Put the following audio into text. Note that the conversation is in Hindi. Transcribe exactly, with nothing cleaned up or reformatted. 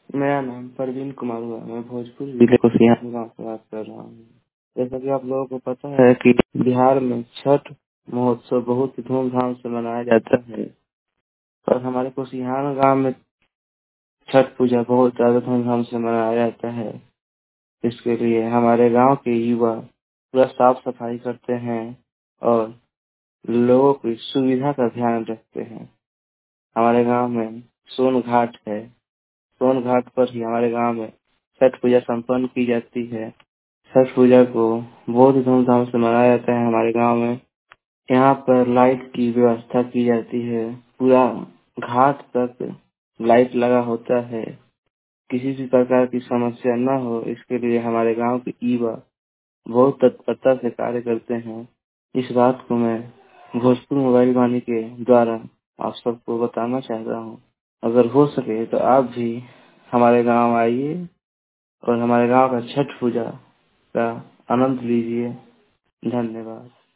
मेरा नाम परवीन कुमार हुआ। मैं भोजपुर जिले को सियान गाँव से बात कर रहा हूँ। जैसा कि आप लोगों को पता है कि बिहार में छठ महोत्सव बहुत ही धूमधाम से मनाया जाता है और हमारे कोसियान गांव में छठ पूजा बहुत ज्यादा धूमधाम से मनाया जाता है। इसके लिए हमारे गांव के युवा पूरा साफ सफाई करते हैं और लोगों की सुविधा का ध्यान रखते हैं। हमारे गांव में सोन घाट है। सोन घाट पर ही हमारे गांव में छठ पूजा संपन्न की जाती है। छठ पूजा को बहुत ही धूमधाम से मनाया जाता है हमारे गांव में। यहाँ पर लाइट की व्यवस्था की जाती है। पूरा घाट तक लाइट लगा होता है। किसी भी प्रकार की समस्या न हो, इसके लिए हमारे गांव के युवा बहुत तत्परता से कार्य करते हैं। इस बात को मैं भोजपुर मोबाइल वाणी के द्वारा आप सबको बताना चाहता हूँ। अगर हो सके तो आप भी हमारे गांव आइए और हमारे गांव का छठ पूजा का आनंद लीजिए। धन्यवाद।